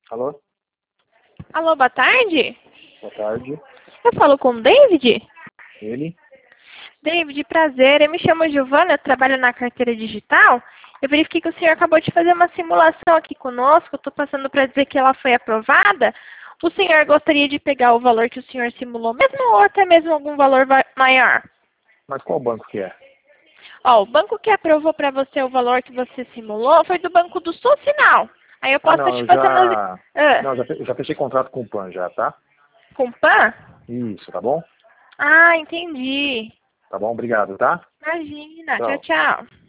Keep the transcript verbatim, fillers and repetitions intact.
Alô? Alô, boa tarde. Boa tarde. Eu falo com o David? Ele? David, prazer. Eu me chamo Giovana, eu trabalho na carteira digital. Eu verifiquei que o senhor acabou de fazer uma simulação aqui conosco. Eu estou passando para dizer que ela foi aprovada. O senhor gostaria de pegar o valor que o senhor simulou mesmo ou até mesmo algum valor maior? Mas qual banco que é? Ó, o banco que aprovou para você o valor que você simulou foi do banco do Socinal. Aí eu Ah, posso estar não, te eu passando as... já... Ah, Não, já, fe- já fechei contrato com o Pan já, tá? com PAN? Isso, tá bom? Ah, entendi. Tá bom, obrigado, tá? Imagina. Tchau, Tchau. tchau.